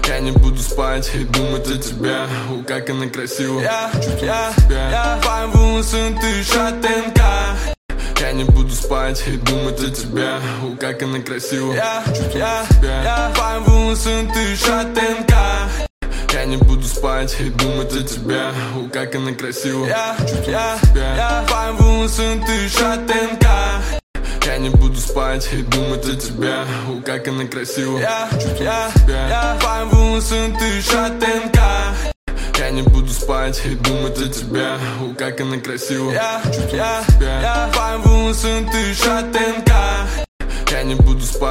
Я не буду спать и думать о тебе. Как она красива. Твои волосы ты шатенка. Я не буду спать и думать о тебе. Как она красива. Твои волосы ты шатенка. Я не буду спать и думать о тебе. Как она красива. Твои волосы ты шатенка. Я не буду спать и думать о тебе. Как она красива. Твои волосы ты шатенка. Я не буду спать и думать о тебе. Как она красива. Твои волосы ты шатенка. Я не буду спать.